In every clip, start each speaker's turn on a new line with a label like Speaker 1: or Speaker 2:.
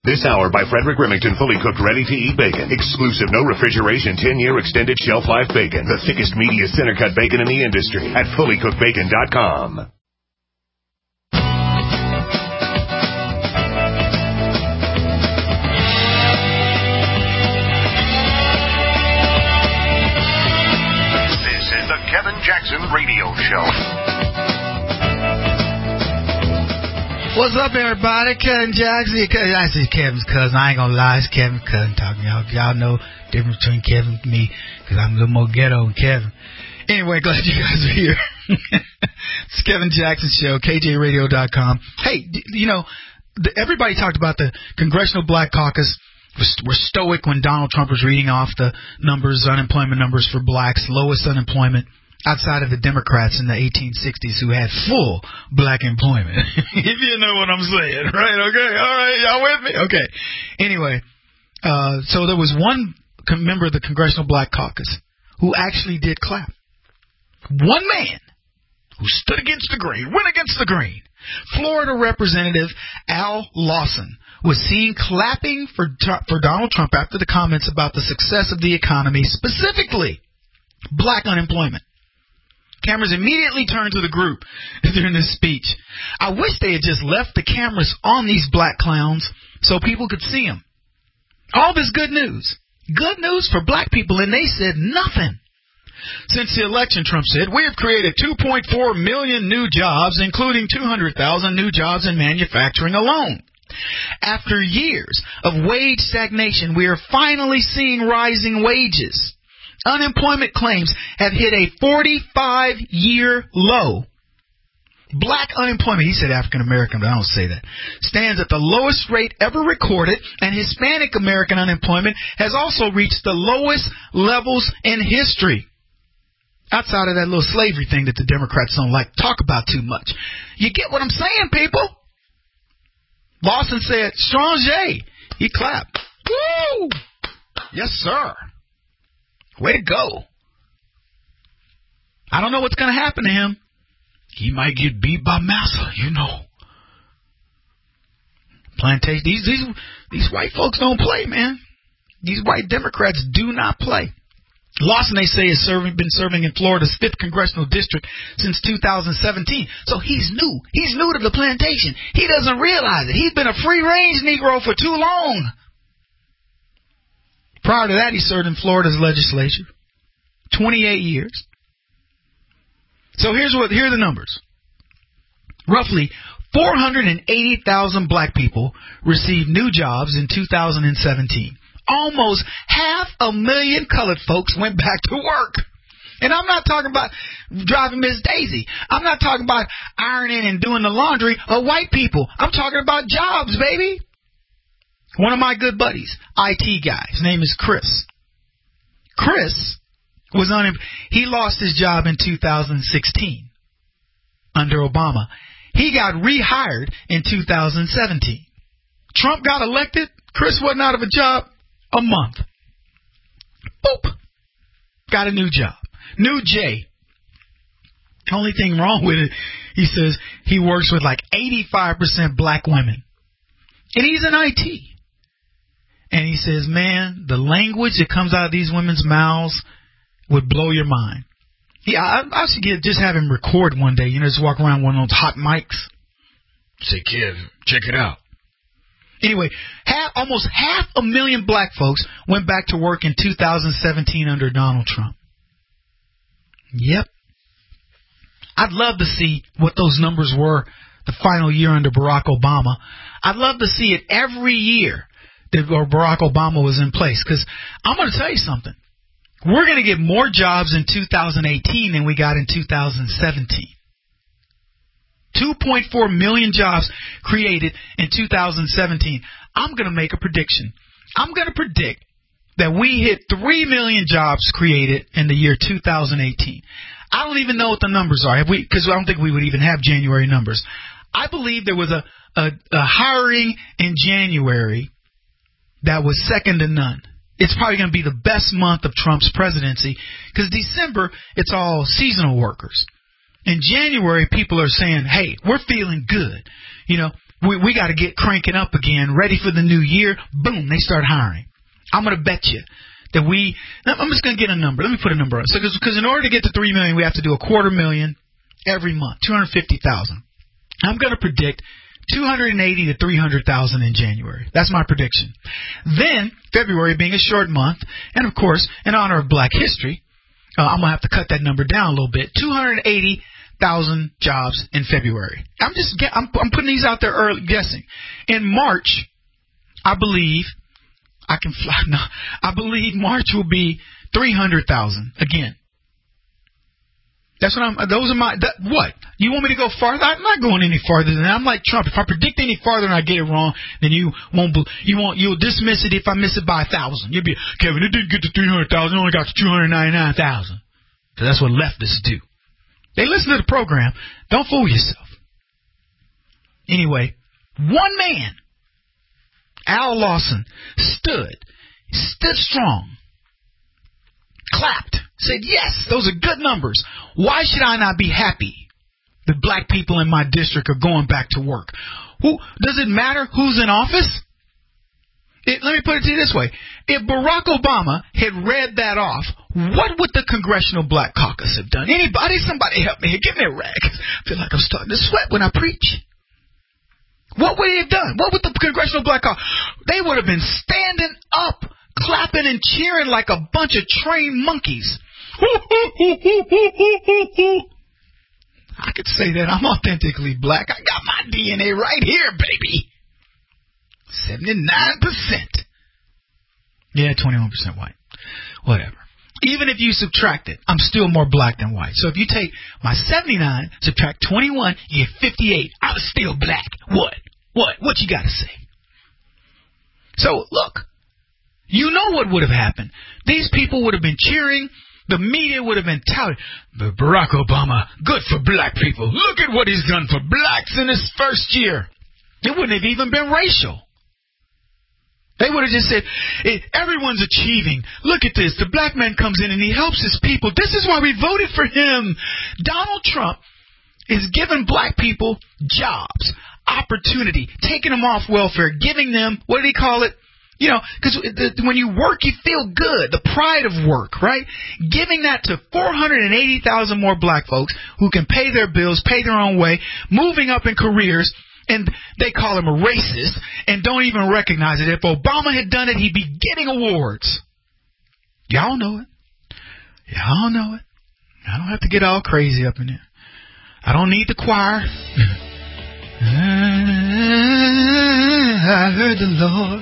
Speaker 1: This hour by Frederick Remington, fully cooked, ready-to-eat bacon. Exclusive, no refrigeration, 10-year extended shelf life bacon. The thickest, meatiest, center-cut bacon in the industry at fullycookedbacon.com. This is the Kevin Jackson Radio Show.
Speaker 2: What's up, everybody? Kevin Jackson. I say Kevin's cousin. I ain't gonna lie, it's Kevin's cousin talking. Y'all know the difference between Kevin and me, because I'm a little more ghetto than Kevin. Anyway, glad you guys are here. It's Kevin Jackson Show, KJRadio.com. Hey, everybody talked about the Congressional Black Caucus. We're stoic when Donald Trump was reading off the numbers, unemployment numbers for blacks, lowest unemployment outside of the Democrats in the 1860s who had full black employment. If you know what I'm saying, right? Okay, all right, y'all with me? Okay. Anyway, so there was one member of the Congressional Black Caucus who actually did clap. One man who stood against the grain, went against the grain. Florida Representative Al Lawson was seen clapping for Donald Trump after the comments about the success of the economy, specifically black unemployment. Cameras immediately turned to the group during this speech. I wish they had just left the cameras on these black clowns so people could see them. All this good news. Good news for black people, and they said nothing. Since the election, Trump said, we have created 2.4 million new jobs, including 200,000 new jobs in manufacturing alone. After years of wage stagnation, we are finally seeing rising wages. Unemployment claims have hit a 45-year low. Black unemployment, he said African American, but I don't say that, stands at the lowest rate ever recorded, and Hispanic American unemployment has also reached the lowest levels in history. Outside of that little slavery thing that the Democrats don't like to talk about too much. You get what I'm saying, people? Lawson said, strong J. He clapped. Woo! Yes, sir. Way to go. I don't know what's going to happen to him. He might get beat by Massa, Plantation. These white folks don't play, man. These white Democrats do not play. Lawson, they say, has been serving in Florida's 5th Congressional District since 2017. So he's new. He's new to the plantation. He doesn't realize it. He's been a free-range Negro for too long. Prior to that, he served in Florida's legislature, 28 years. So here are the numbers. Roughly 480,000 black people received new jobs in 2017. Almost 500,000 colored folks went back to work. And I'm not talking about driving Miss Daisy. I'm not talking about ironing and doing the laundry of white people. I'm talking about jobs, baby. One of my good buddies, IT guy, his name is Chris. Chris was he lost his job in 2016 under Obama. He got rehired in 2017. Trump got elected. Chris wasn't out of a job a month. Boop. Got a new job. New J. Only thing wrong with it, he says he works with like 85% black women. And he's in IT. And he says, man, the language that comes out of these women's mouths would blow your mind. Yeah, I should just have him record one day. Just walk around one of those hot mics. Say, kid, check it out. Anyway, almost 500,000 black folks went back to work in 2017 under Donald Trump. Yep. I'd love to see what those numbers were the final year under Barack Obama. I'd love to see it every year that Barack Obama was in place. Because I'm going to tell you something. We're going to get more jobs in 2018 than we got in 2017. 2.4 million jobs created in 2017. I'm going to make a prediction. I'm going to predict that we hit 3 million jobs created in the year 2018. I don't even know what the numbers are, because I don't think we would even have January numbers. I believe there was a hiring in January that was second to none. It's probably going to be the best month of Trump's presidency, because December, it's all seasonal workers. In January, people are saying, hey, we're feeling good. we got to get cranking up again, ready for the new year. Boom, they start hiring. I'm going to bet you that I'm just going to get a number. Let me put a number on. So, because in order to get to $3 million, we have to do $250,000 every month, $250,000. I'm going to predict $280,000 to $300,000 in January. That's my prediction. Then, February being a short month, and of course, in honor of Black History, I'm going to have to cut that number down a little bit. 280,000 jobs in February. I'm putting these out there early, guessing. In March, I believe March will be 300,000 again. Those are what? You want me to go farther? I'm not going any farther than that. I'm like Trump. If I predict any farther and I get it wrong, then you'll dismiss it if I miss it by 1,000. You'll be, Kevin, it didn't get to 300,000, it only got to 299,000. So that's what leftists do. They listen to the program. Don't fool yourself. Anyway, one man, Al Lawson, stood strong, clapped, said, yes, those are good numbers. Why should I not be happy that Black people in my district are going back to work? Does it matter who's in office? Let me put it to you this way. If Barack Obama had read that off, what would the Congressional Black Caucus have done? Somebody help me here. Give me a rag. I feel like I'm starting to sweat when I preach. What would he have done? What would the Congressional Black Caucus? They would have been standing up, clapping and cheering like a bunch of trained monkeys. I could say that I'm authentically Black. I got my DNA right here, baby. 79%. Yeah, 21% white. Whatever. Even if you subtract it, I'm still more Black than white. So if you take my 79, subtract 21, you get 58. I'm still Black. What you got to say? So, look, you know what would have happened. These people would have been cheering. The media would have been touting, Barack Obama, good for Black people. Look at what he's done for Blacks in his first year. It wouldn't have even been racial. They would have just said, everyone's achieving. Look at this. The Black man comes in and he helps his people. This is why we voted for him. Donald Trump is giving Black people jobs, opportunity, taking them off welfare, giving them, what did he call it? You know, because when you work, you feel good. The pride of work, right? Giving that to 480,000 more Black folks who can pay their bills, pay their own way, moving up in careers, and they call him a racist and don't even recognize it. If Obama had done it, he'd be getting awards. Y'all know it. Y'all know it. I don't have to get all crazy up in there. I don't need the choir. I heard the Lord.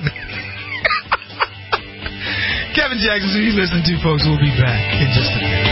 Speaker 2: Kevin Jackson, who you listen to, folks, will be back in just a minute.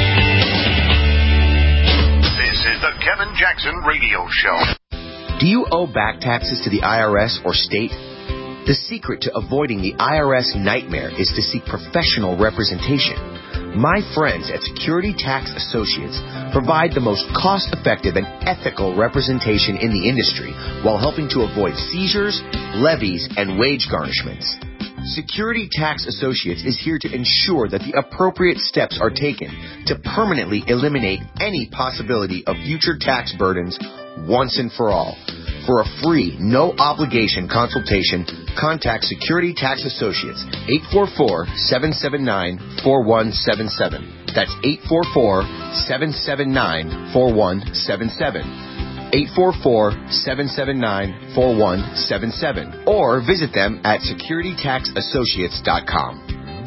Speaker 1: This is the Kevin Jackson Radio Show.
Speaker 3: Do you owe back taxes to the IRS or state? The secret to avoiding the IRS nightmare is to seek professional representation. My friends at Security Tax Associates provide the most cost-effective and ethical representation in the industry while helping to avoid seizures, levies, and wage garnishments. Security Tax Associates is here to ensure that the appropriate steps are taken to permanently eliminate any possibility of future tax burdens once and for all. For a free, no-obligation consultation, contact Security Tax Associates, 844-779-4177. That's 844-779-4177. 844-779-4177. Or visit them at securitytaxassociates.com.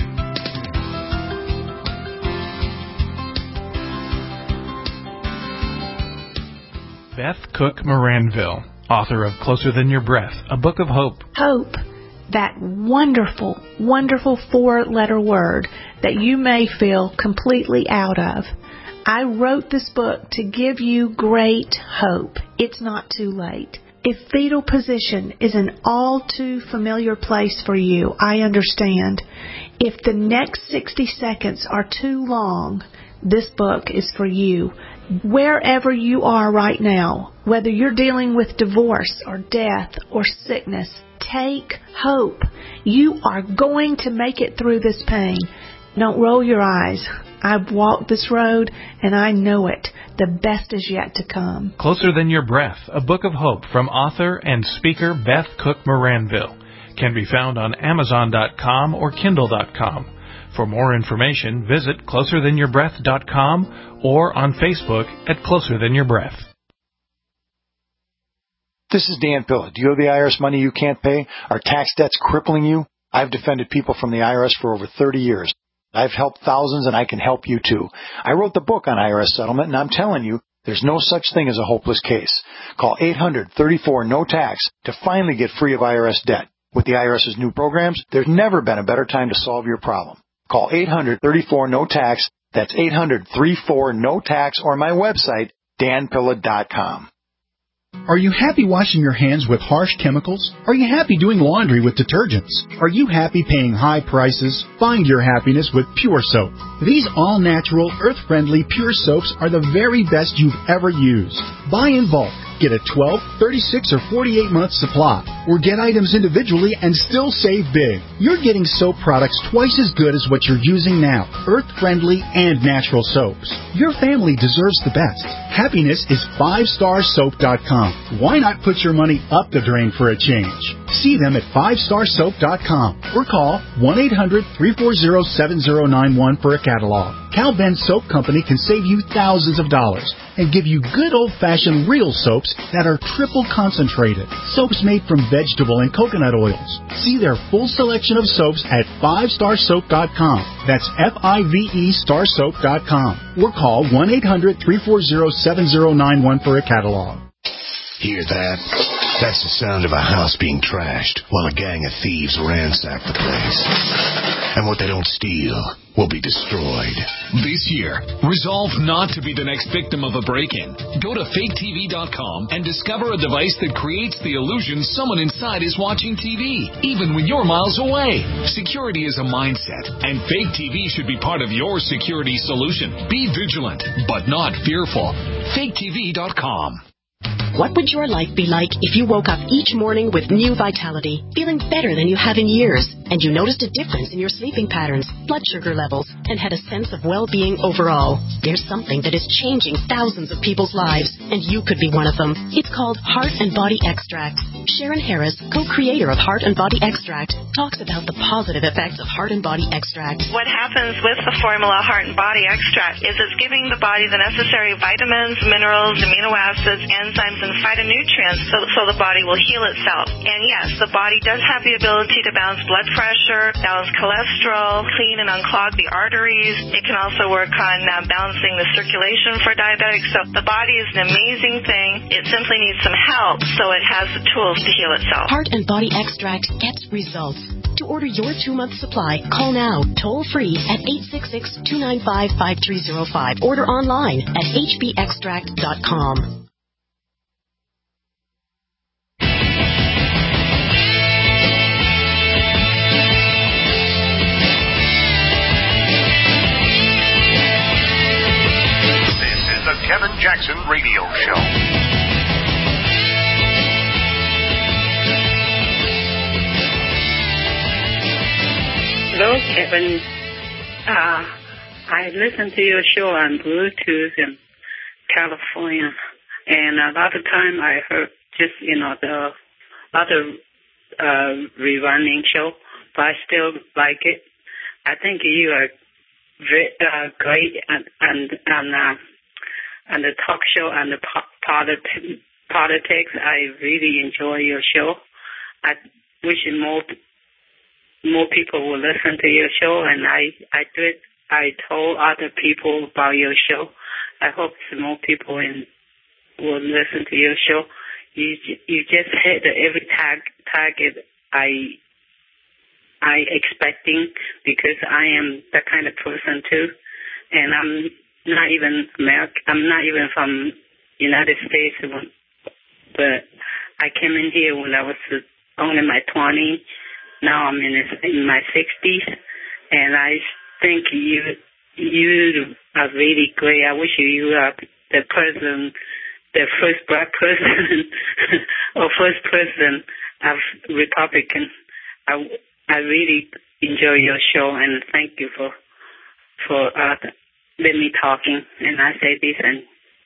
Speaker 4: Beth Cook Moranville, author of Closer Than Your Breath, a book of hope.
Speaker 5: Hope, that wonderful, wonderful four-letter word that you may feel completely out of. I wrote this book to give you great hope. It's not too late. If fetal position is an all too familiar place for you, I understand. If the next 60 seconds are too long, this book is for you. Wherever you are right now, whether you're dealing with divorce or death or sickness, take hope. You are going to make it through this pain. Don't roll your eyes. I've walked this road, and I know it. The best is yet to come.
Speaker 4: Closer Than Your Breath, a book of hope from author and speaker Beth Cook Moranville, can be found on Amazon.com or Kindle.com. For more information, visit CloserThanYourBreath.com or on Facebook at Closer Than Your Breath.
Speaker 6: This is Dan Pilla. Do you owe the IRS money you can't pay? Are tax debts crippling you? I've defended people from the IRS for over 30 years. I've helped thousands, and I can help you too. I wrote the book on IRS settlement, and I'm telling you, there's no such thing as a hopeless case. Call 800-34-NO-TAX to finally get free of IRS debt. With the IRS's new programs, there's never been a better time to solve your problem. Call 800-34-NO-TAX. That's 800-34-NO-TAX, or my website, danpilla.com.
Speaker 7: Are you happy washing your hands with harsh chemicals? Are you happy doing laundry with detergents? Are you happy paying high prices? Find your happiness with Pure Soap. These all-natural, earth-friendly Pure Soaps are the very best you've ever used. Buy in bulk. Get a 12, 36, or 48-month supply. Or get items individually and still save big. You're getting soap products twice as good as what you're using now. Earth-friendly and natural soaps. Your family deserves the best. Happiness is 5starsoap.com. Why not put your money up the drain for a change? See them at 5starsoap.com or call 1-800-340-7091 for a catalog. Cal Ben Soap Company can save you thousands of dollars and give you good old-fashioned real soaps that are triple concentrated. Soaps made from vegetable and coconut oils. See their full selection of soaps at 5starsoap.com. That's F-I-V-E starsoap.com. Or call 1-800-340-7091 for a catalog.
Speaker 1: Hear that? That's the sound of a house being trashed while a gang of thieves ransack the place. And what they don't steal will be destroyed.
Speaker 8: This year, resolve not to be the next victim of a break-in. Go to faketv.com and discover a device that creates the illusion someone inside is watching TV, even when you're miles away. Security is a mindset, and Fake TV should be part of your security solution. Be vigilant, but not fearful. faketv.com.
Speaker 9: What would your life be like if you woke up each morning with new vitality, feeling better than you have in years, and you noticed a difference in your sleeping patterns, blood sugar levels, and had a sense of well-being overall? There's something that is changing thousands of people's lives, and you could be one of them. It's called Heart and Body Extract. Sharon Harris, co-creator of Heart and Body Extract, talks about the positive effects of Heart and Body Extract.
Speaker 10: What happens with the formula Heart and Body Extract is it's giving the body the necessary vitamins, minerals, amino acids, enzymes, and phytonutrients so the body will heal itself. And yes, the body does have the ability to balance blood pressure, balance cholesterol, clean and unclog the arteries. It can also work on balancing the circulation for diabetics. So the body is an amazing thing. It simply needs some help so it has the tools to heal itself.
Speaker 9: Heart and Body Extract gets results. To order your 2-month supply, call now, toll-free at 866-295-5305. Order online at hbextract.com.
Speaker 1: The Kevin Jackson Radio Show.
Speaker 11: Hello, Kevin. I listen to your show on Bluetooth in California, and a lot of time I heard just, the other rerunning show, but I still like it. I think you are great and the talk show and the politics. I really enjoy your show. I wish more people would listen to your show, and I told other people about your show. I hope some more people will listen to your show. You just hit every target I expecting, because I am that kind of person too, and I'm not even American. I'm not even from United States, but I came in here when I was only my 20s. Now I'm in my 60s, and I think you are really great. I wish you are the first black person or first president of Republican. I really enjoy your show, and thank you for let me talking, and I say this in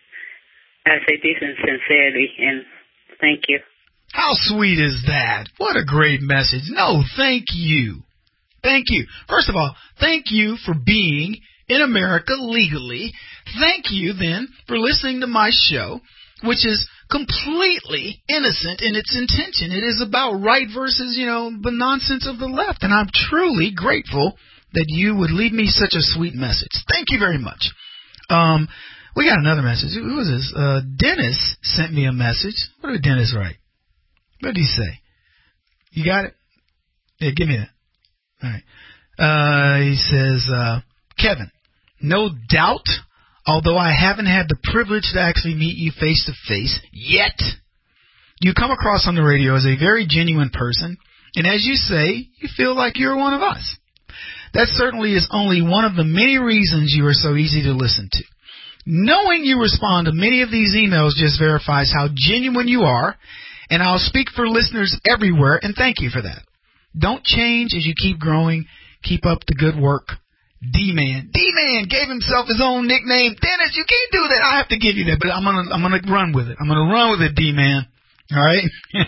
Speaker 11: sincerity, and thank you.
Speaker 2: How sweet is that? What a great message. No, thank you. Thank you. First of all, thank you for being in America legally. Thank you, then, for listening to my show, which is completely innocent in its intention. It is about right versus, the nonsense of the left. And I'm truly grateful that you would leave me such a sweet message. Thank you very much. We got another message. Who is this? Dennis sent me a message. What did Dennis write? What did he say? You got it? Yeah, give me that. All right. He says, Kevin, no doubt, although I haven't had the privilege to actually meet you face to face yet, you come across on the radio as a very genuine person, and as you say, you feel like you're one of us. That certainly is only one of the many reasons you are so easy to listen to. Knowing you respond to many of these emails just verifies how genuine you are, and I'll speak for listeners everywhere, and thank you for that. Don't change as you keep growing. Keep up the good work. D-Man. D-Man gave himself his own nickname. Dennis, you can't do that. I have to give you that, but I'm gonna run with it. I'm gonna run with it, D-Man. All right?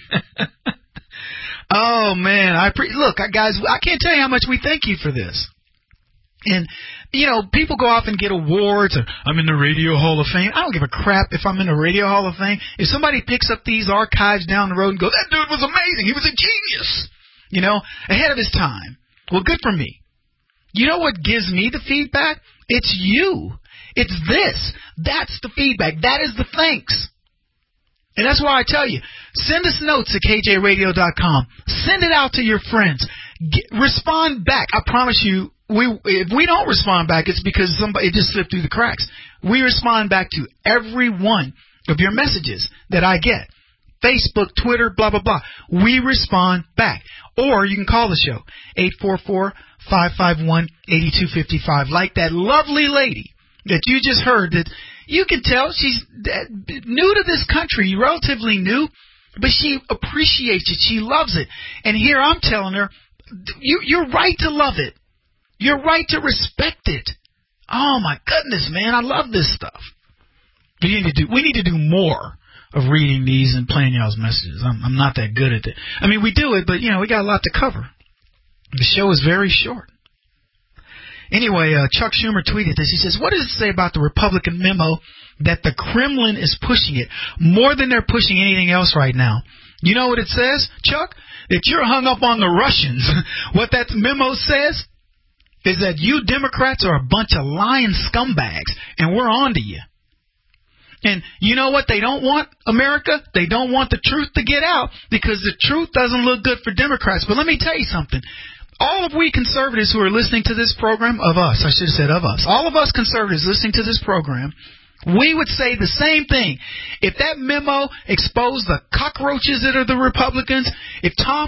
Speaker 2: Oh, man. Look, guys, I can't tell you how much we thank you for this. And, people go off and get awards, or I'm in the Radio Hall of Fame. I don't give a crap if I'm in the Radio Hall of Fame. If somebody picks up these archives down the road and goes, that dude was amazing. He was a genius. Ahead of his time. Well, good for me. You know what gives me the feedback? It's you. It's this. That's the feedback. That is the thanks. And that's why I tell you, send us notes at kjradio.com. Send it out to your friends. Respond back. I promise you, if we don't respond back, it's because it just slipped through the cracks. We respond back to every one of your messages that I get. Facebook, Twitter, blah, blah, blah. We respond back. Or you can call the show, 844-551-8255. Like that lovely lady that you just heard, that you can tell she's new to this country, relatively new, but she appreciates it. She loves it. And here I'm telling her, you're right to love it. You're right to respect it. Oh, my goodness, man. I love this stuff. We need to do more of reading these and playing y'all's messages. I'm not that good at it. I mean, we do it, but, we got a lot to cover. The show is very short. Anyway, Chuck Schumer tweeted this. He says, what does it say about the Republican memo that the Kremlin is pushing it more than they're pushing anything else right now? You know what it says, Chuck? That you're hung up on the Russians. What that memo says is that you Democrats are a bunch of lying scumbags, and we're on to you. And you know what they don't want, America? They don't want the truth to get out because the truth doesn't look good for Democrats. But let me tell you something. All of we conservatives who are listening to this program, all of us conservatives listening to this program, we would say the same thing. If that memo exposed the cockroaches that are the Republicans, if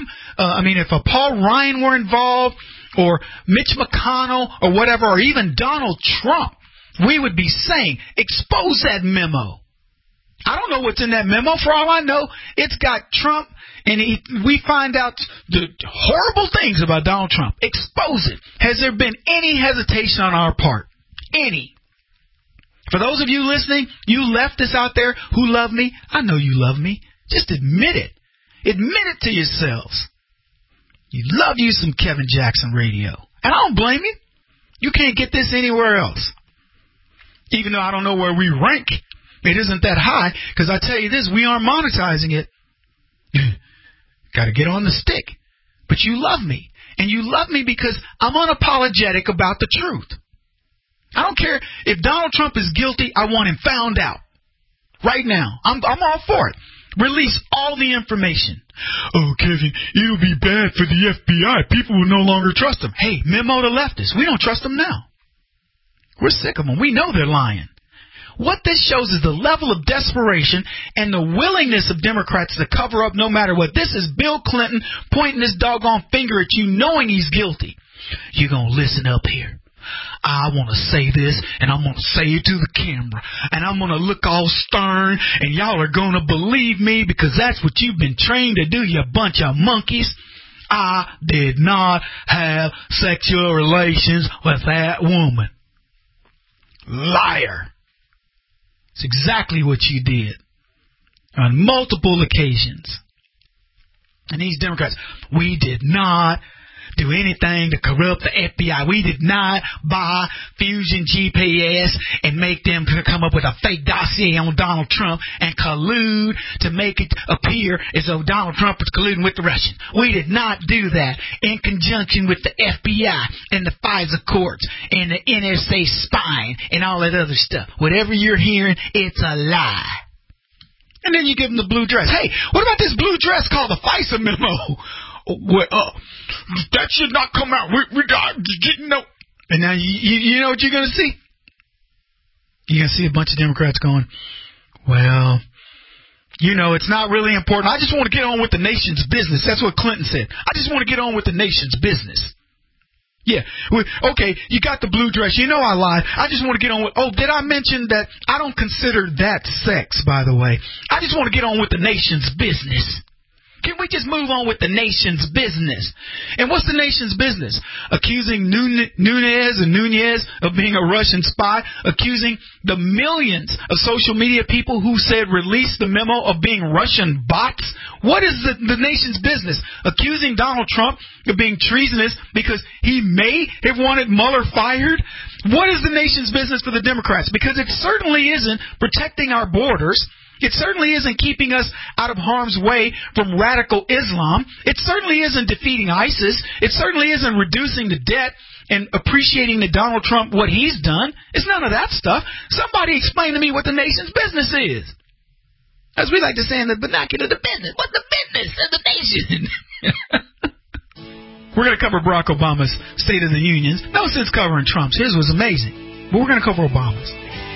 Speaker 2: Paul Ryan were involved, or Mitch McConnell, or whatever, or even Donald Trump, we would be saying, expose that memo. I don't know what's in that memo. For all I know, it's got Trump, and we find out the horrible things about Donald Trump. Expose it. Has there been any hesitation on our part? Any? For those of you listening, you leftists out there who love me, I know you love me. Just admit it. Admit it to yourselves. You love you some Kevin Jackson Radio. And I don't blame you. You can't get this anywhere else. Even though I don't know where we rank, it isn't that high, because I tell you this, we aren't monetizing it. Got to get on the stick. But you love me. And you love me because I'm unapologetic about the truth. I don't care if Donald Trump is guilty, I want him found out. Right now. I'm all for it. Release all the information. Oh, Kevin, it'll be bad for the FBI. People will no longer trust them. Hey, memo to leftists. We don't trust them now. We're sick of them. We know they're lying. What this shows is the level of desperation and the willingness of Democrats to cover up no matter what. This is Bill Clinton pointing his doggone finger at you knowing he's guilty. You're going to listen up here. I want to say this, and I'm going to say it to the camera, and I'm going to look all stern, and y'all are going to believe me because that's what you've been trained to do, you bunch of monkeys. I did not have sexual relations with that woman. Liar. It's exactly what you did on multiple occasions. And these Democrats, we did not do anything to corrupt the FBI. We did not buy Fusion GPS and make them come up with a fake dossier on Donald Trump and collude to make it appear as though Donald Trump was colluding with the Russians. We did not do that in conjunction with the FBI and the FISA courts and the NSA spying and all that other stuff. Whatever you're hearing, it's a lie. And then you give them the blue dress. Hey, what about this blue dress called the FISA memo? That should not come out. We got no. And now you know what you're going to see? You're going to see a bunch of Democrats going, well, it's not really important. I just want to get on with the nation's business. That's what Clinton said. I just want to get on with the nation's business. Yeah. Okay, you got the blue dress. You know I lied. I just want to get on with... Oh, did I mention that I don't consider that sex, by the way? I just want to get on with the nation's business. Can we just move on with the nation's business? And what's the nation's business? Accusing Nunez of being a Russian spy, accusing the millions of social media people who said release the memo of being Russian bots. What is the nation's business? Accusing Donald Trump of being treasonous because he may have wanted Mueller fired. What is the nation's business for the Democrats? Because it certainly isn't protecting our borders. It certainly isn't keeping us out of harm's way from radical Islam. It certainly isn't defeating ISIS. It certainly isn't reducing the debt and appreciating to Donald Trump what he's done. It's none of that stuff. Somebody explain to me what the nation's business is. As we like to say in the vernacular, the business. What's the business of the nation? We're going to cover Barack Obama's State of the Union. No sense covering Trump's. His was amazing. But we're going to cover Obama's.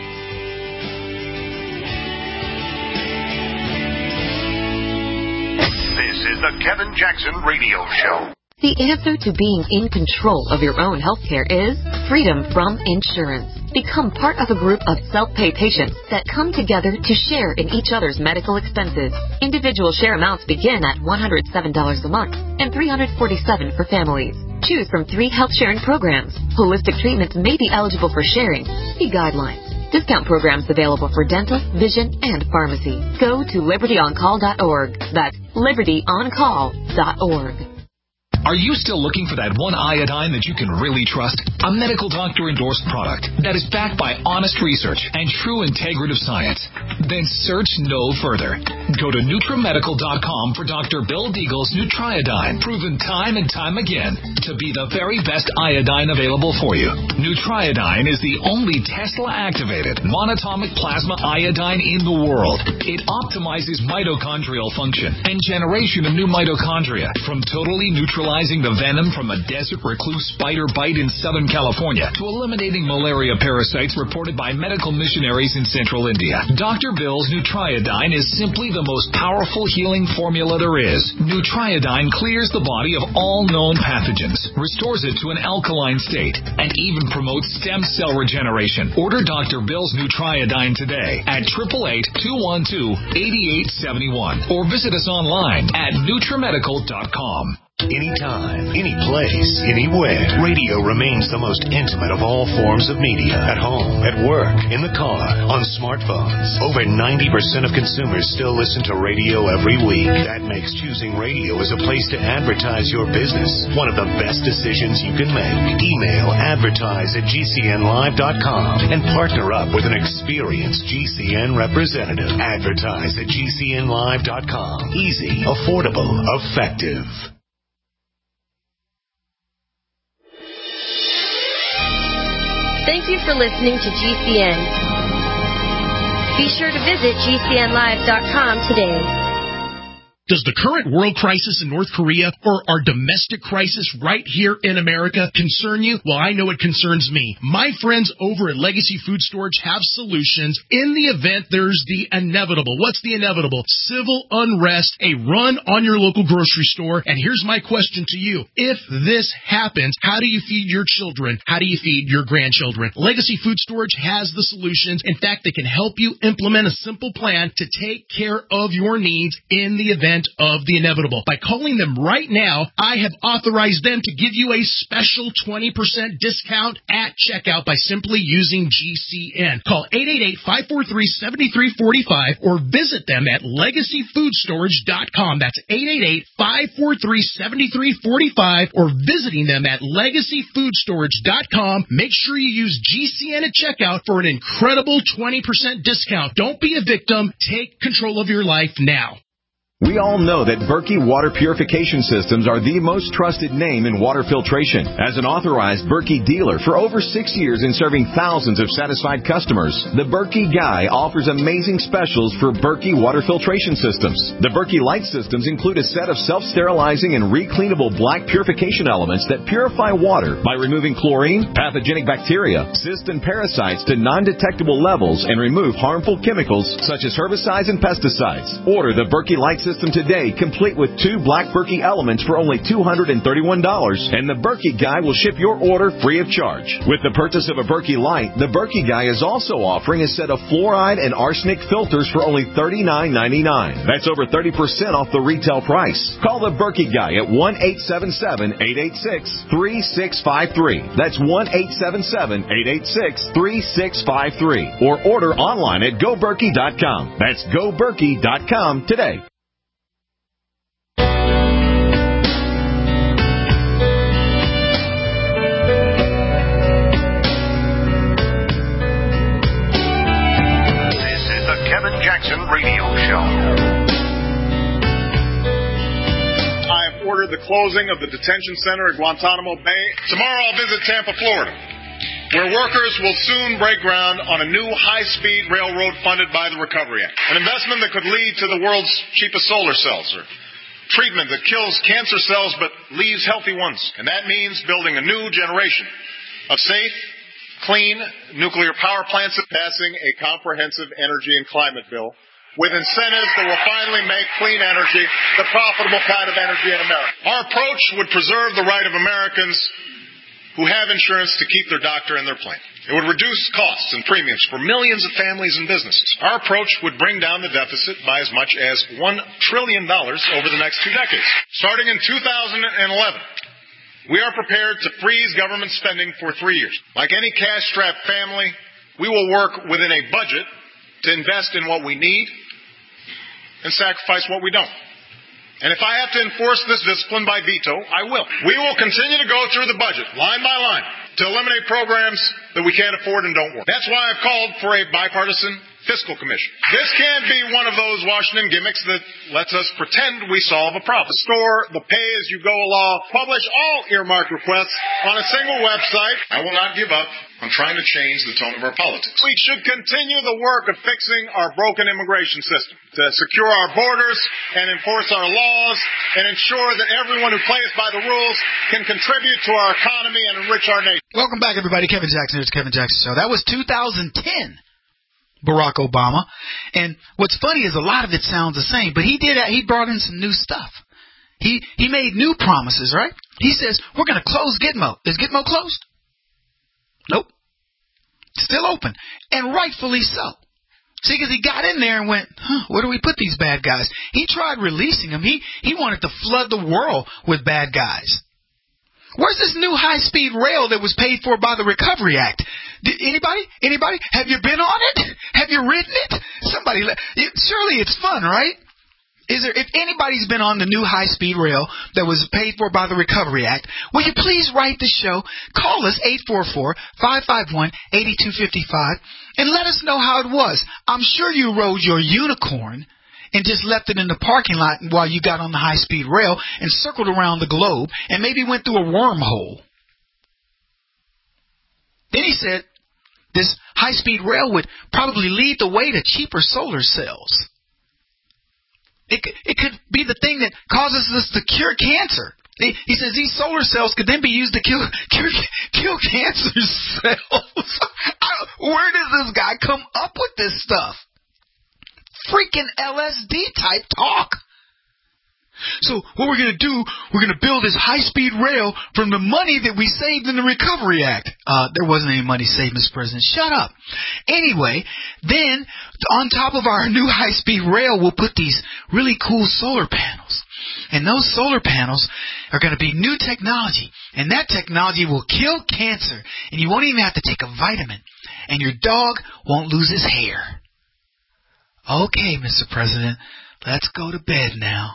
Speaker 1: This is the Kevin Jackson Radio Show.
Speaker 12: The answer to being in control of your own healthcare is freedom from insurance. Become part of a group of self-pay patients that come together to share in each other's medical expenses. Individual share amounts begin at $107 a month and $347 for families. Choose from 3 health sharing programs. Holistic treatments may be eligible for sharing. See guidelines. Discount programs available for dental, vision, and pharmacy. Go to libertyoncall.org. That's libertyoncall.org.
Speaker 8: Are you still looking for that one iodine that you can really trust? A medical doctor-endorsed product that is backed by honest research and true integrative science? Then search no further. Go to NutriMedical.com for Dr. Bill Deagle's Nutriodine, proven time and time again to be the very best iodine available for you. Nutriodine is the only Tesla-activated monatomic plasma iodine in the world. It optimizes mitochondrial function and generation of new mitochondria from totally neutralizing the venom from a desert recluse spider bite in Southern California to eliminating malaria parasites reported by medical missionaries in central India. Dr. Bill's Nutriodine is simply the most powerful healing formula there is. Nutriodine clears the body of all known pathogens, restores it to an alkaline state, and even promotes stem cell regeneration. Order Dr. Bill's Nutriodine today at 888-212-8871 or visit us online at NutriMedical.com.
Speaker 1: Anytime, any place, anywhere. Radio remains the most intimate of all forms of media. At home, at work, in the car, on smartphones. Over 90% of consumers still listen to radio every week. That makes choosing radio as a place to advertise your business one of the best decisions you can make. Email advertise@gcnlive.com and partner up with an experienced GCN representative. Advertise@gcnlive.com. Easy, affordable, effective.
Speaker 13: Thank you for listening to GCN. Be sure to visit GCNlive.com today.
Speaker 14: Does the current world crisis in North Korea or our domestic crisis right here in America concern you? Well, I know it concerns me. My friends over at Legacy Food Storage have solutions in the event there's the inevitable. What's the inevitable? Civil unrest, a run on your local grocery store. And here's my question to you. If this happens, how do you feed your children? How do you feed your grandchildren? Legacy Food Storage has the solutions. In fact, they can help you implement a simple plan to take care of your needs in the event of the inevitable. By calling them right now, I have authorized them to give you a special 20% discount at checkout by simply using GCN. Call 888-543-7345 or visit them at LegacyFoodStorage.com. That's 888-543-7345 or visiting them at LegacyFoodStorage.com. Make sure you use GCN at checkout for an incredible 20% discount. Don't be a victim. Take control of your life now.
Speaker 15: We all know that Berkey Water Purification Systems are the most trusted name in water filtration. As an authorized Berkey dealer for over 6 years in serving thousands of satisfied customers, the Berkey Guy offers amazing specials for Berkey Water Filtration Systems. The Berkey Light Systems include a set of self-sterilizing and recleanable black purification elements that purify water by removing chlorine, pathogenic bacteria, cysts, and parasites to non-detectable levels and remove harmful chemicals such as herbicides and pesticides. Order the Berkey Light System today, complete with 2 black Berkey elements for only $231, and the Berkey Guy will ship your order free of charge. With the purchase of a Berkey Light, the Berkey Guy is also offering a set of fluoride and arsenic filters for only $39.99. That's over 30% off the retail price. Call the Berkey Guy at 1-877-886-3653. That's 1-877-886-3653. Or order online at GoBerkey.com. That's GoBerkey.com today.
Speaker 1: Jackson Radio Show.
Speaker 16: I have ordered the closing of the detention center at Guantanamo Bay. Tomorrow I'll visit Tampa, Florida, where workers will soon break ground on a new high-speed railroad funded by the Recovery Act, an investment that could lead to the world's cheapest solar cells, or treatment that kills cancer cells but leaves healthy ones. And that means building a new generation of safe, clean nuclear power plants, and passing a comprehensive energy and climate bill with incentives that will finally make clean energy the profitable kind of energy in America. Our approach would preserve the right of Americans who have insurance to keep their doctor and their plan. It would reduce costs and premiums for millions of families and businesses. Our approach would bring down the deficit by as much as $1 trillion over the next 2 decades. Starting in 2011, we are prepared to freeze government spending for 3 years. Like any cash-strapped family, we will work within a budget to invest in what we need and sacrifice what we don't. And if I have to enforce this discipline by veto, I will. We will continue to go through the budget, line by line, to eliminate programs that we can't afford and don't work. That's why I've called for a bipartisan fiscal commission. This can't be one of those Washington gimmicks that lets us pretend we solve a problem. Store the pay-as-you-go law, publish all earmark requests on a single website. I will not give up on trying to change the tone of our politics. We should continue the work of fixing our broken immigration system, to secure our borders and enforce our laws and ensure that everyone who plays by the rules can contribute to our economy and enrich our nation.
Speaker 2: Welcome back, everybody. Kevin Jackson. It's Kevin Jackson Show. That was 2010. Barack Obama. And what's funny is a lot of it sounds the same, but he brought in some new stuff. He made new promises, right? He says, we're going to close Gitmo. Is Gitmo closed? Nope. Still open. And rightfully so. See, because he got in there and went, where do we put these bad guys? He tried releasing them. He wanted to flood the world with bad guys. Where's this new high-speed rail that was paid for by the Recovery Act? Anybody? Have you been on it? Have you ridden it? Somebody. Surely it's fun, right? If anybody's been on the new high-speed rail that was paid for by the Recovery Act, will you please write the show? Call us 844-551-8255 and let us know how it was. I'm sure you rode your unicorn and just left it in the parking lot while you got on the high-speed rail and circled around the globe and maybe went through a wormhole. Then he said this high-speed rail would probably lead the way to cheaper solar cells. It could be the thing that causes us to cure cancer. He says these solar cells could then be used to kill cancer cells. Where does this guy come up with this stuff? Freaking LSD type talk. So what we're going to do, we're going to build this high-speed rail from the money that we saved in the Recovery Act. There wasn't any money saved, Mr. President. Shut up. Anyway, then on top of our new high-speed rail, we'll put these really cool solar panels. And those solar panels are going to be new technology. And that technology will kill cancer. And you won't even have to take a vitamin. And your dog won't lose his hair. Okay, Mr. President, let's go to bed now.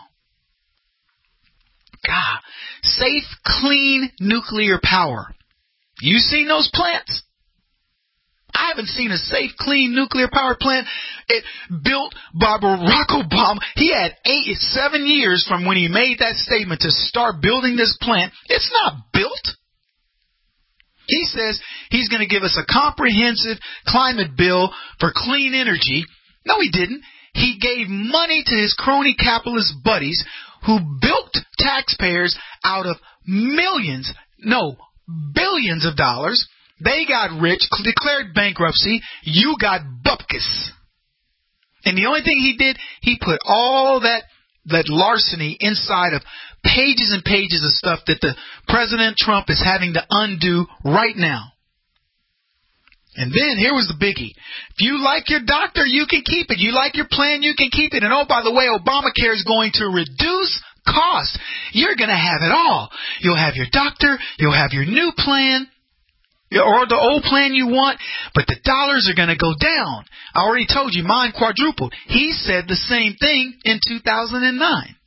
Speaker 2: God, safe, clean nuclear power. You seen those plants? I haven't seen a safe, clean nuclear power plant built by Barack Obama. He had 7 years from when he made that statement to start building this plant. It's not built. He says he's going to give us a comprehensive climate bill for clean energy. No, he didn't. He gave money to his crony capitalist buddies who bilked taxpayers out of billions of dollars. They got rich, declared bankruptcy. You got bupkis. And the only thing he did, he put all that larceny inside of pages and pages of stuff that the President Trump is having to undo right now. And then here was the biggie. If you like your doctor, you can keep it. You like your plan, you can keep it. And oh, by the way, Obamacare is going to reduce cost. You're going to have it all. You'll have your doctor, you'll have your new plan, or the old plan you want, but the dollars are going to go down. I already told you, mine quadrupled. He said the same thing in 2009.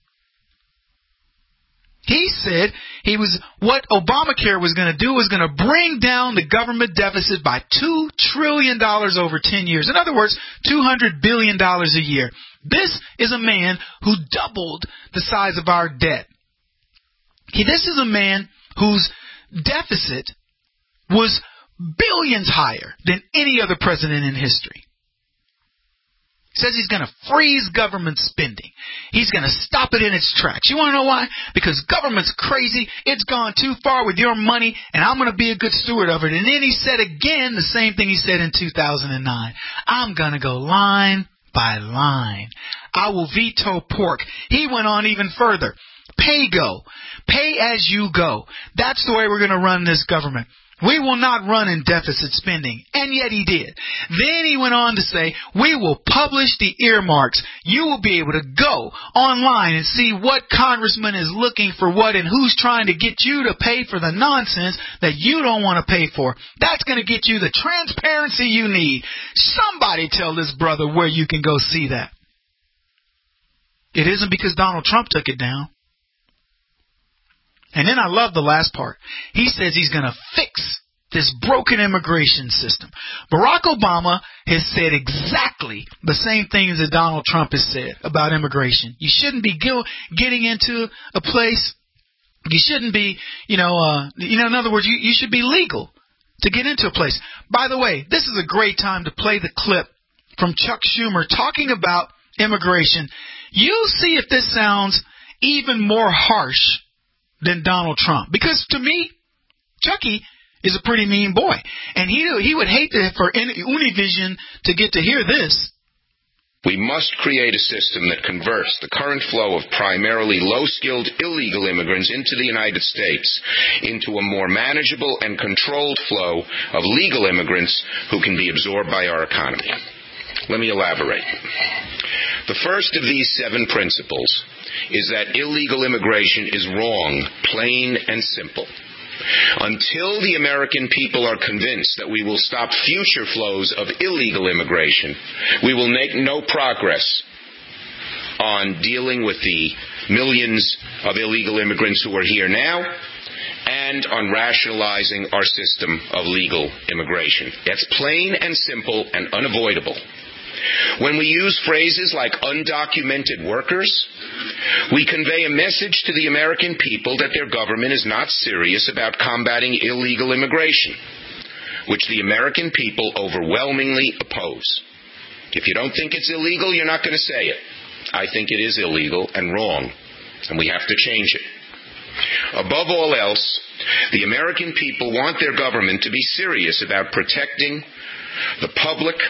Speaker 2: He said what Obamacare was going to do was going to bring down the government deficit by $2 trillion over 10 years. In other words, $200 billion a year. This is a man who doubled the size of our debt. This is a man whose deficit was billions higher than any other president in history. Says he's going to freeze government spending. He's going to stop it in its tracks. You want to know why? Because government's crazy. It's gone too far with your money, and I'm going to be a good steward of it. And then he said again the same thing he said in 2009. I'm going to go line by line. I will veto pork. He went on even further. Pay-go. Pay as you go. That's the way we're going to run this government. We will not run in deficit spending. And yet he did. Then he went on to say, we will publish the earmarks. You will be able to go online and see what congressman is looking for what and who's trying to get you to pay for the nonsense that you don't want to pay for. That's going to get you the transparency you need. Somebody tell this brother where you can go see that. It isn't because Donald Trump took it down. And then I love the last part. He says he's going to fix this broken immigration system. Barack Obama has said exactly the same things that Donald Trump has said about immigration. You shouldn't be getting into a place. You shouldn't be, in other words, you should be legal to get into a place. By the way, this is a great time to play the clip from Chuck Schumer talking about immigration. You see if this sounds even more harsh than Donald Trump. Because to me, Chucky is a pretty mean boy. And he would hate for Univision to get to hear this.
Speaker 17: We must create a system that converts the current flow of primarily low-skilled illegal immigrants into the United States into a more manageable and controlled flow of legal immigrants who can be absorbed by our economy. Let me elaborate. The first of these 7 principles is that illegal immigration is wrong, plain and simple. Until the American people are convinced that we will stop future flows of illegal immigration, we will make no progress on dealing with the millions of illegal immigrants who are here now and on rationalizing our system of legal immigration. That's plain and simple and unavoidable. When we use phrases like undocumented workers, we convey a message to the American people that their government is not serious about combating illegal immigration, which the American people overwhelmingly oppose. If you don't think it's illegal, you're not going to say it. I think it is illegal and wrong, and we have to change it. Above all else, the American people want their government to be serious about protecting the public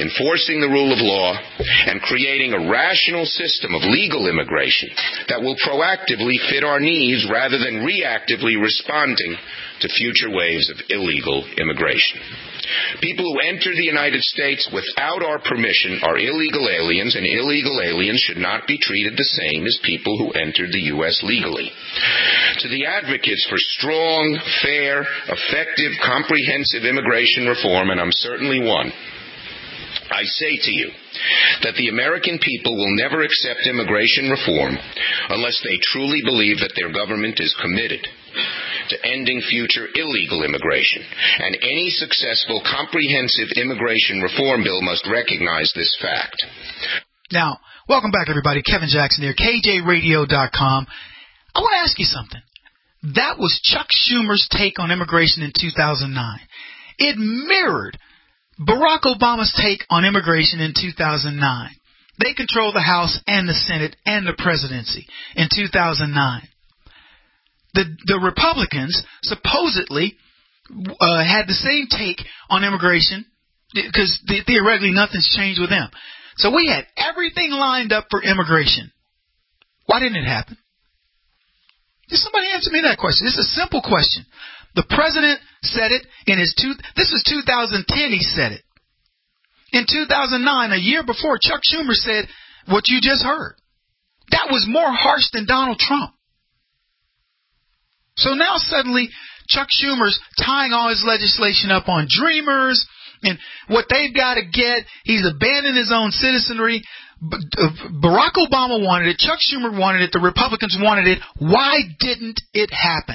Speaker 17: enforcing the rule of law, and creating a rational system of legal immigration that will proactively fit our needs rather than reactively responding to future waves of illegal immigration. People who enter the United States without our permission are illegal aliens, and illegal aliens should not be treated the same as people who entered the U.S. legally. To the advocates for strong, fair, effective, comprehensive immigration reform, and I'm certainly one, I say to you that the American people will never accept immigration reform unless they truly believe that their government is committed to ending future illegal immigration. And any successful, comprehensive immigration reform bill must recognize this fact.
Speaker 2: Now, welcome back, everybody. Kevin Jackson here, KJRadio.com. I want to ask you something. That was Chuck Schumer's take on immigration in 2009. It mirrored Barack Obama's take on immigration in 2009. They control the House and the Senate and the presidency in 2009. The Republicans supposedly had the same take on immigration because theoretically nothing's changed with them. So we had everything lined up for immigration. Why didn't it happen? Did somebody answer me that question? It's a simple question. The president said it in this was 2010 he said it. In 2009, a year before, Chuck Schumer said what you just heard. That was more harsh than Donald Trump. So now suddenly Chuck Schumer's tying all his legislation up on Dreamers and what they've got to get. He's abandoned his own citizenry. Barack Obama wanted it. Chuck Schumer wanted it. The Republicans wanted it. Why didn't it happen?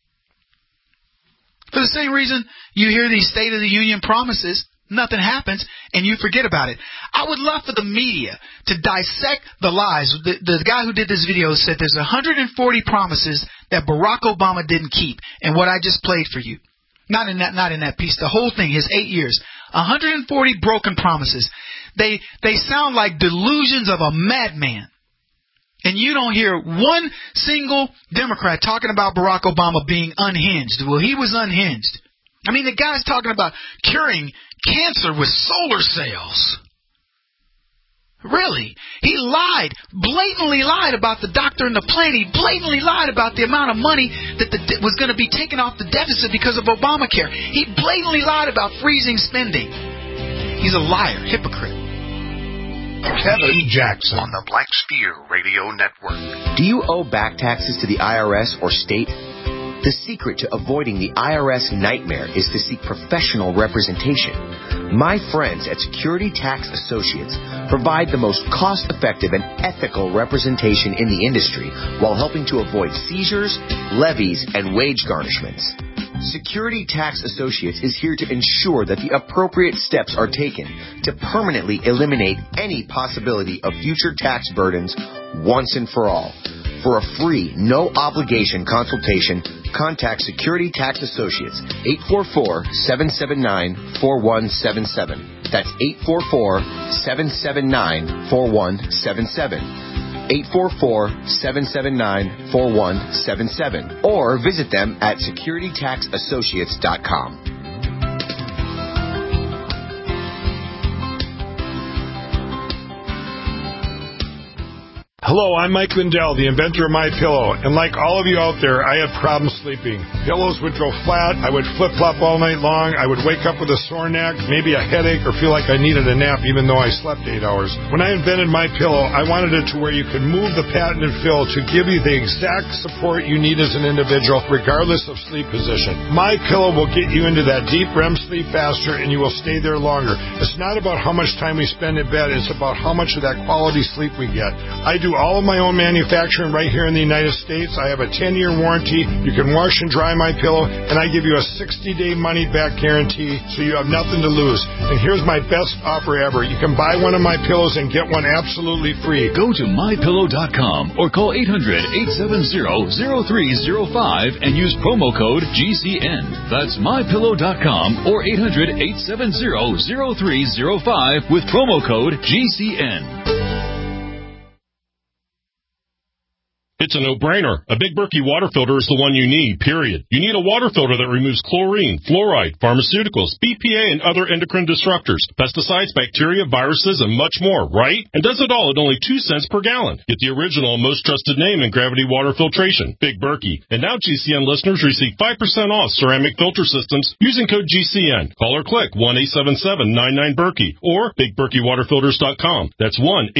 Speaker 2: For the same reason you hear these State of the Union promises, nothing happens, and you forget about it. I would love for the media to dissect the lies. The guy who did this video said there's 140 promises that Barack Obama didn't keep, and what I just played for you. Not in that piece. The whole thing, his 8 years. 140 broken promises. They sound like delusions of a madman. And you don't hear one single Democrat talking about Barack Obama being unhinged. Well, he was unhinged. I mean, the guy's talking about curing cancer with solar cells. Really? He lied, blatantly lied about the doctor and the plan. He blatantly lied about the amount of money that was going to be taken off the deficit because of Obamacare. He blatantly lied about freezing spending. He's a liar, hypocrite.
Speaker 1: Kevin Jackson on the Black Spear Radio Network.
Speaker 3: Do you owe back taxes to the IRS or state? The secret to avoiding the IRS nightmare is to seek professional representation. My friends at Security Tax Associates provide the most cost-effective and ethical representation in the industry while helping to avoid seizures, levies, and wage garnishments. Security Tax Associates is here to ensure that the appropriate steps are taken to permanently eliminate any possibility of future tax burdens once and for all. For a free, no-obligation consultation, contact Security Tax Associates, 844-779-4177. That's 844-779-4177. 844-779-4177. Or visit them at securitytaxassociates.com.
Speaker 18: Hello, I'm Mike Lindell, the inventor of MyPillow, and like all of you out there, I had problems sleeping. Pillows would go flat, I would flip-flop all night long, I would wake up with a sore neck, maybe a headache, or feel like I needed a nap even though I slept 8 hours. When I invented MyPillow, I wanted it to where you could move the patented fill to give you the exact support you need as an individual, regardless of sleep position. MyPillow will get you into that deep REM sleep faster, and you will stay there longer. It's not about how much time we spend in bed, it's about how much of that quality sleep we get. I do all of my own manufacturing right here in the United States. I have a 10-year warranty. You can wash and dry MyPillow, and I give you a 60-day money-back guarantee, so you have nothing to lose. And here's my best offer ever. You can buy one of my pillows and get one absolutely free.
Speaker 19: Go to MyPillow.com or call 800-870-0305 and use promo code GCN. That's MyPillow.com or 800-870-0305 with promo code GCN.
Speaker 20: It's a no-brainer. A Big Berkey water filter is the one you need, period. You need a water filter that removes chlorine, fluoride, pharmaceuticals, BPA, and other endocrine disruptors, pesticides, bacteria, viruses, and much more, right? And does it all at only 2 cents per gallon. Get the original and most trusted name in gravity water filtration, Big Berkey. And now GCN listeners receive 5% off ceramic filter systems using code GCN. Call or click 1-877-99-BERKEY or BigBerkeyWaterFilters.com. That's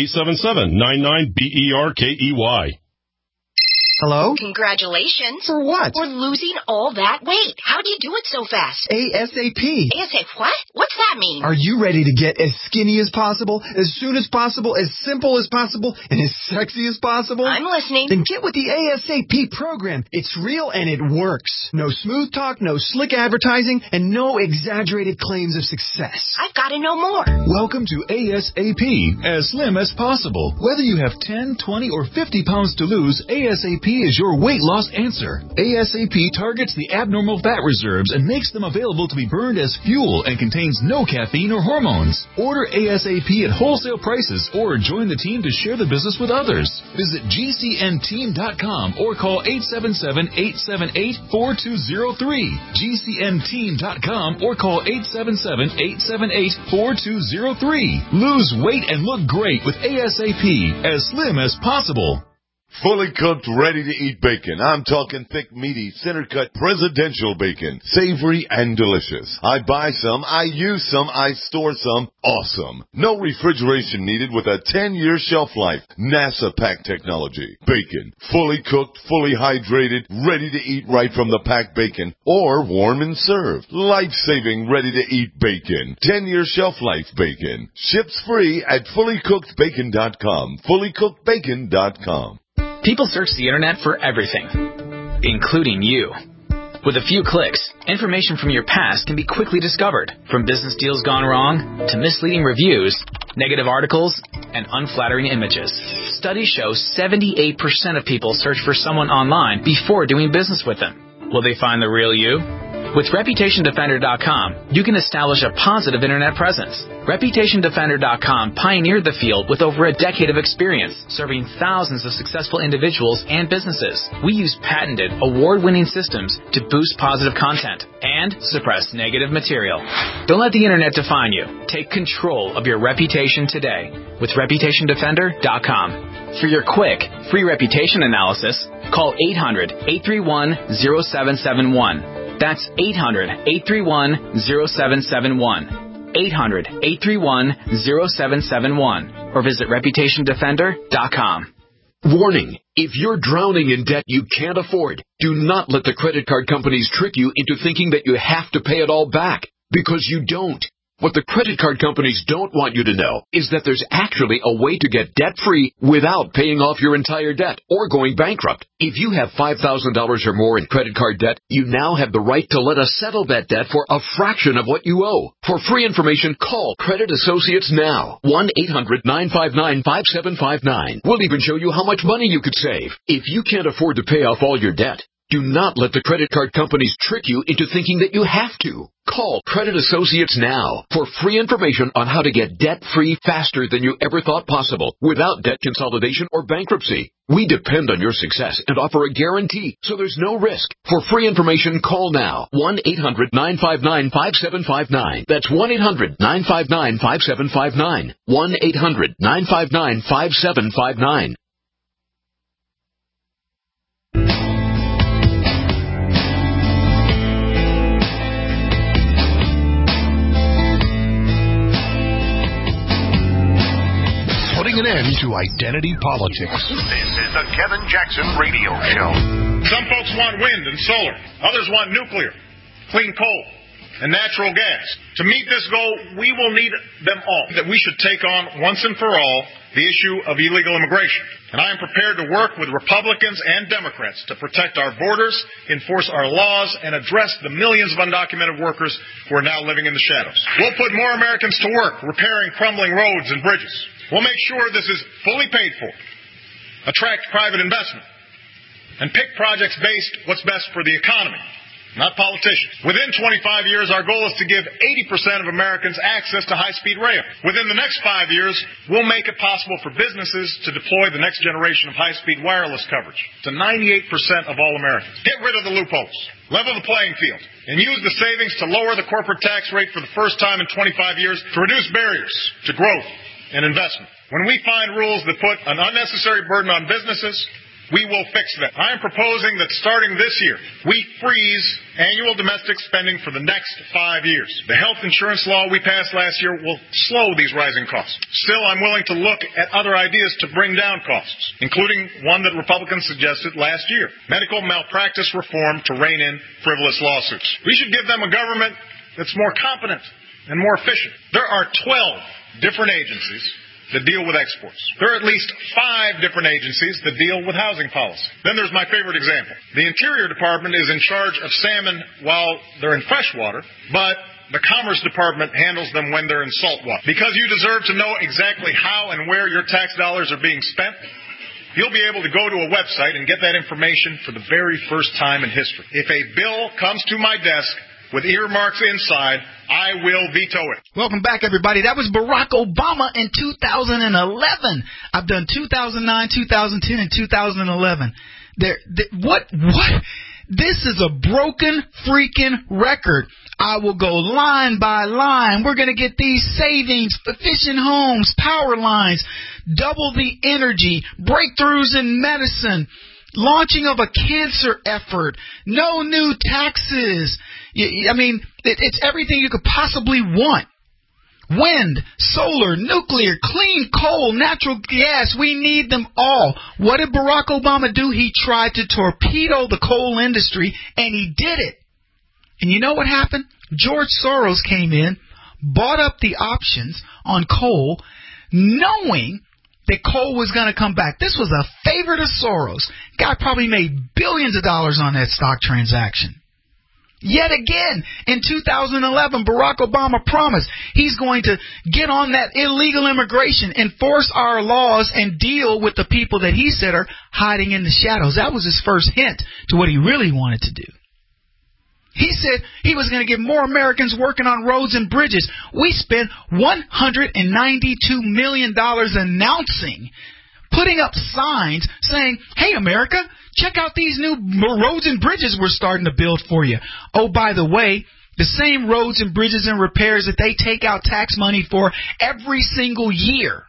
Speaker 20: 1-877-99-BERKEY.
Speaker 21: Hello?
Speaker 22: Congratulations.
Speaker 21: For what?
Speaker 22: For losing all that weight. How do you do it so fast?
Speaker 21: ASAP.
Speaker 22: ASAP what? What's that mean?
Speaker 21: Are you ready to get as skinny as possible, as soon as possible, as simple as possible, and as sexy as possible?
Speaker 22: I'm listening.
Speaker 21: Then get with the ASAP program. It's real and it works. No smooth talk, no slick advertising, and no exaggerated claims of success.
Speaker 22: I've got to know more.
Speaker 19: Welcome to ASAP, as slim as possible. Whether you have 10, 20, or 50 pounds to lose, ASAP is your weight loss answer. ASAP targets the abnormal fat reserves and makes them available to be burned as fuel and contains no caffeine or hormones. Order ASAP at wholesale prices or join the team to share the business with others. Visit GCNteam.com or call 877-878-4203. GCNteam.com or call 877-878-4203. Lose weight and look great with ASAP, as slim as possible.
Speaker 23: Fully cooked, ready-to-eat bacon. I'm talking thick, meaty, center-cut presidential bacon. Savory and delicious. I buy some, I use some, I store some. Awesome. No refrigeration needed with a 10-year shelf life. NASA pack technology. Bacon. Fully cooked, fully hydrated, ready to eat right from the packed bacon. Or warm and served. Life-saving, ready-to-eat bacon. 10-year shelf life bacon. Ships free at fullycookedbacon.com. Fullycookedbacon.com.
Speaker 24: People search the internet for everything, including you. With a few clicks, information from your past can be quickly discovered, from business deals gone wrong to misleading reviews, negative articles, and unflattering images. Studies show 78% of people search for someone online before doing business with them. Will they find the real you? With ReputationDefender.com, you can establish a positive internet presence. ReputationDefender.com pioneered the field with over a decade of experience, serving thousands of successful individuals and businesses. We use patented, award-winning systems to boost positive content and suppress negative material. Don't let the internet define you. Take control of your reputation today with ReputationDefender.com. For your quick, free reputation analysis, call 800-831-0771. That's 800-831-0771. 800-831-0771. Or visit ReputationDefender.com.
Speaker 25: Warning. If you're drowning in debt you can't afford, do not let the credit card companies trick you into thinking that you have to pay it all back, because you don't. What the credit card companies don't want you to know is that there's actually a way to get debt-free without paying off your entire debt or going bankrupt. If you have $5,000 or more in credit card debt, you now have the right to let us settle that debt for a fraction of what you owe. For free information, call Credit Associates now. 1-800-959-5759. We'll even show you how much money you could save. If you can't afford to pay off all your debt, do not let the credit card companies trick you into thinking that you have to. Call Credit Associates now for free information on how to get debt-free faster than you ever thought possible without debt consolidation or bankruptcy. We depend on your success and offer a guarantee, so there's no risk. For free information, call now. 1-800-959-5759. That's 1-800-959-5759. 1-800-959-5759.
Speaker 1: Putting an end to identity politics. This is the Kevin Jackson Radio Show.
Speaker 16: Some folks want wind and solar. Others want nuclear, clean coal, and natural gas. To meet this goal, we will need them all. That we should take on, once and for all, the issue of illegal immigration. And I am prepared to work with Republicans and Democrats to protect our borders, enforce our laws, and address the millions of undocumented workers who are now living in the shadows. We'll put more Americans to work repairing crumbling roads and bridges. We'll make sure this is fully paid for, attract private investment, and pick projects based what's best for the economy, not politicians. Within 25 years, our goal is to give 80% of Americans access to high-speed rail. Within the next 5 years, we'll make it possible for businesses to deploy the next generation of high-speed wireless coverage to 98% of all Americans. Get rid of the loopholes. Level the playing field. And use the savings to lower the corporate tax rate for the first time in 25 years to reduce barriers to growth and investment. When we find rules that put an unnecessary burden on businesses, we will fix them. I am proposing that starting this year, we freeze annual domestic spending for the next 5 years. The health insurance law we passed last year will slow these rising costs. Still, I'm willing to look at other ideas to bring down costs, including one that Republicans suggested last year, medical malpractice reform to rein in frivolous lawsuits. We should give them a government that's more competent and more efficient. There are 12 different agencies that deal with exports. There are at least 5 different agencies that deal with housing policy. Then there's my favorite example. The Interior Department is in charge of salmon while they're in freshwater, but the Commerce Department handles them when they're in saltwater. Because you deserve to know exactly how and where your tax dollars are being spent, you'll be able to go to a website and get that information for the very first time in history. If a bill comes to my desk with earmarks inside, I will veto it.
Speaker 2: Welcome back, everybody. That was Barack Obama in 2011. I've done 2009, 2010, and 2011. What? This is a broken freaking record. I will go line by line. We're going to get these savings, efficient homes, power lines, double the energy, breakthroughs in medicine, launching of a cancer effort, no new taxes. I mean, it's everything you could possibly want. Wind, solar, nuclear, clean coal, natural gas, we need them all. What did Barack Obama do? He tried to torpedo the coal industry, and he did it. And you know what happened? George Soros came in, bought up the options on coal, knowing that coal was going to come back. This was a favorite of Soros. Guy probably made billions of dollars on that stock transaction. Yet again, in 2011, Barack Obama promised he's going to get on that illegal immigration, enforce our laws, and deal with the people that he said are hiding in the shadows. That was his first hint to what he really wanted to do. He said he was going to get more Americans working on roads and bridges. We spent $192 million announcing, putting up signs saying, hey, America, check out these new roads and bridges we're starting to build for you. Oh, by the way, the same roads and bridges and repairs that they take out tax money for every single year.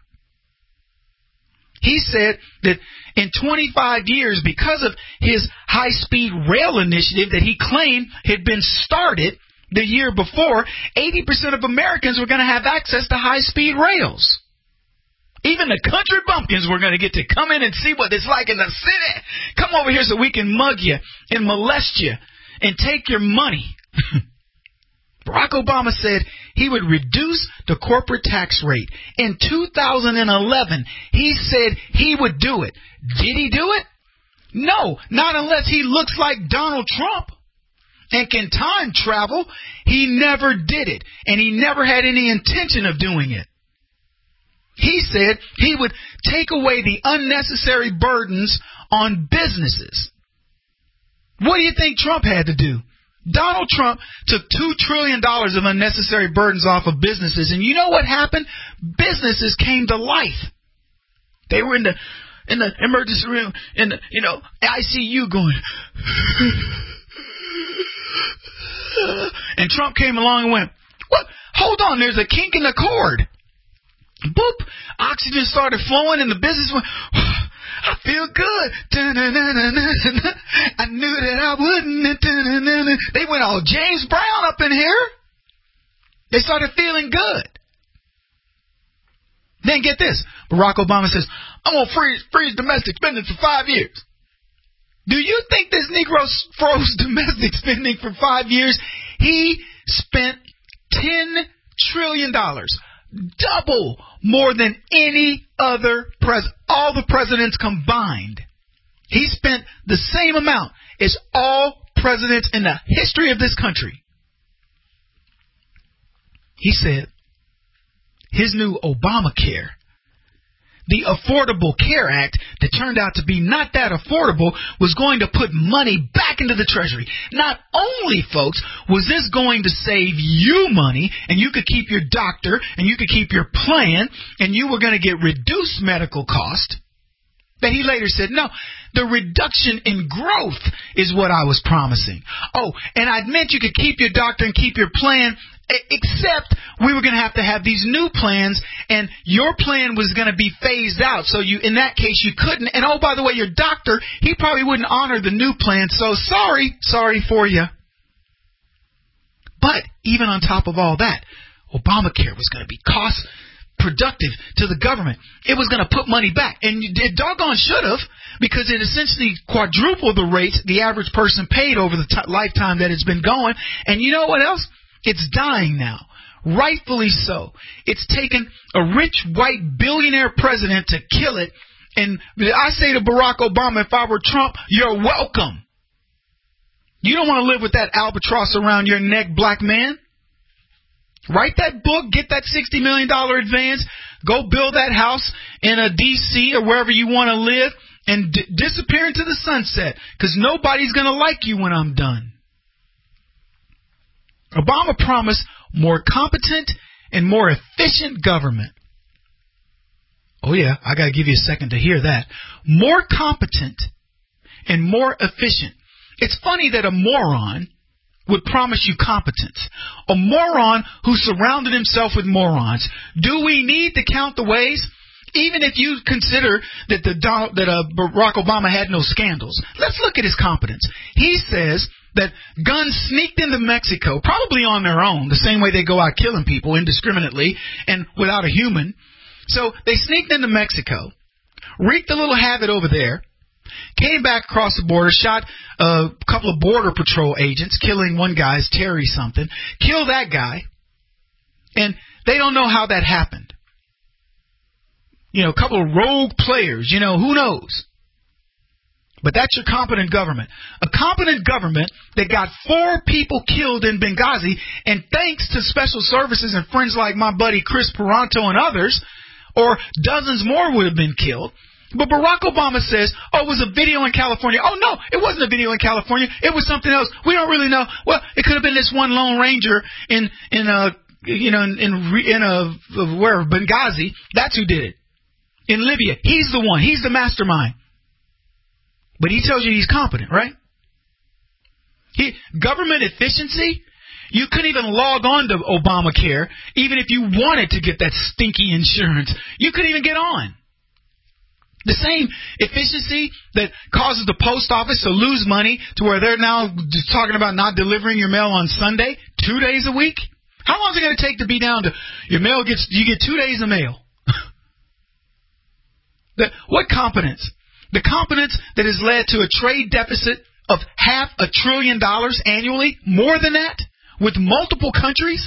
Speaker 2: He said that in 25 years, because of his high-speed rail initiative that he claimed had been started the year before, 80% of Americans were going to have access to high-speed rails. Even the country bumpkins were going to get to come in and see what it's like in the city. Come over here so we can mug you and molest you and take your money. Barack Obama said he would reduce the corporate tax rate. In 2011, he said he would do it. Did he do it? No, not unless he looks like Donald Trump and can time travel. He never did it, and he never had any intention of doing it. He said he would take away the unnecessary burdens on businesses. What do you think Trump had to do? Donald Trump took $2 trillion of unnecessary burdens off of businesses. And you know what happened? Businesses came to life. They were in the emergency room, in the, ICU going. And Trump came along and went, what? Hold on, there's a kink in the cord. Boop! Oxygen started flowing and the business went, I feel good. I knew that I wouldn't. They went all James Brown up in here. They started feeling good. Then get this. Barack Obama says, I'm going to freeze domestic spending for 5 years. Do you think this Negro froze domestic spending for 5 years? He spent $10 trillion. Double more than any other all the presidents combined. He spent the same amount as all presidents in the history of this country. He said his new Obamacare the Affordable Care Act that turned out to be not that affordable was going to put money back into the Treasury. Not only, folks, was this going to save you money, and you could keep your doctor, and you could keep your plan, and you were going to get reduced medical cost, but he later said, no, the reduction in growth is what I was promising. Oh, and I meant you could keep your doctor and keep your plan, except we were going to have these new plans, and your plan was going to be phased out. So you, in that case, you couldn't. And oh, by the way, your doctor, he probably wouldn't honor the new plan. So sorry for you. But even on top of all that, Obamacare was going to be cost productive to the government. It was going to put money back. And it doggone should have, because it essentially quadrupled the rates the average person paid over the lifetime that it's been going. And you know what else? It's dying now. Rightfully so. It's taken a rich white billionaire president to kill it. And I say to Barack Obama, if I were Trump, you're welcome. You don't want to live with that albatross around your neck, black man. Write that book, get that $60 million advance, go build that house in a D.C. or wherever you want to live, and disappear into the sunset, because nobody's going to like you when I'm done. Obama promised more competent and more efficient government. Oh, yeah, I got to give you a second to hear that. More competent and more efficient. It's funny that a moron would promise you competence. A moron who surrounded himself with morons. Do we need to count the ways? Even if you consider that Barack Obama had no scandals. Let's look at his competence. He says that guns sneaked into Mexico, probably on their own, the same way they go out killing people indiscriminately and without a human. So they sneaked into Mexico, wreaked a little havoc over there, came back across the border, shot a couple of Border Patrol agents, killing one guy's Terry something, killed that guy, and they don't know how that happened. A couple of rogue players, who knows? But that's your competent government. A competent government that got 4 people killed in Benghazi, and thanks to special services and friends like my buddy Chris Peranto and others, or dozens more would have been killed. But Barack Obama says, it was a video in California. Oh, no, it wasn't a video in California. It was something else. We don't really know. Well, it could have been this one Lone Ranger in Benghazi. That's who did it. In Libya. He's the one. He's the mastermind. But he tells you he's competent, right? Government efficiency? You couldn't even log on to Obamacare, even if you wanted to get that stinky insurance. You couldn't even get on. The same efficiency that causes the post office to lose money to where they're now just talking about not delivering your mail on Sunday, 2 days a week. How long is it going to take to be down to you get 2 days of mail? What competence? The competence that has led to a trade deficit of $500 billion annually, more than that, with multiple countries.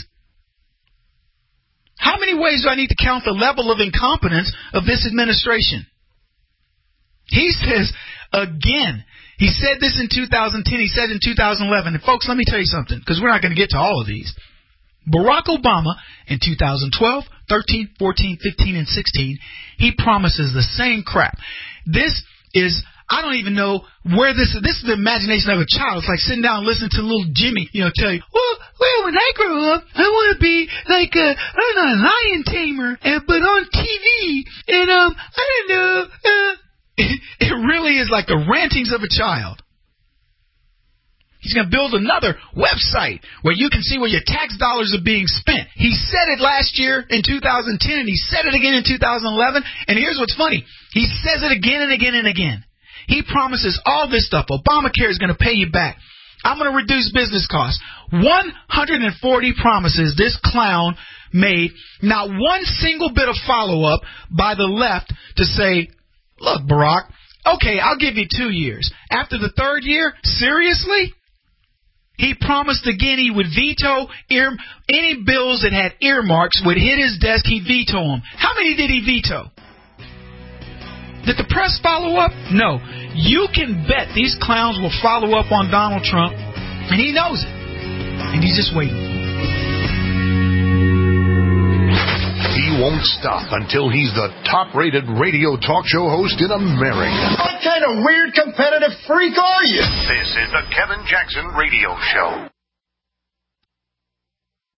Speaker 2: How many ways do I need to count the level of incompetence of this administration? He says, again, he said this in 2010, he said in 2011, and folks, let me tell you something, because we're not going to get to all of these. Barack Obama in 2012, 13, 14, 15, and 16, he promises the same crap. This is, I don't even know where this is the imagination of a child. It's like sitting down and listening to little Jimmy, tell you, well, when I grow up, I want to be like a lion tamer, but on TV, and I don't know, it really is like the rantings of a child. He's going to build another website where you can see where your tax dollars are being spent. He said it last year in 2010, and he said it again in 2011. And here's what's funny. He says it again and again and again. He promises all this stuff. Obamacare is going to pay you back. I'm going to reduce business costs. 140 promises this clown made. Not one single bit of follow-up by the left to say, look, Barack, okay, I'll give you 2 years. After the 3rd year, seriously? He promised again he would veto any bills that had earmarks would hit his desk. He'd veto them. How many did he veto? Did the press follow up? No. You can bet these clowns will follow up on Donald Trump, and he knows it. And he's just waiting.
Speaker 1: He won't stop until he's the top-rated radio talk show host in America.
Speaker 4: What kind of weird competitive freak are you?
Speaker 1: This is the Kevin Jackson Radio Show.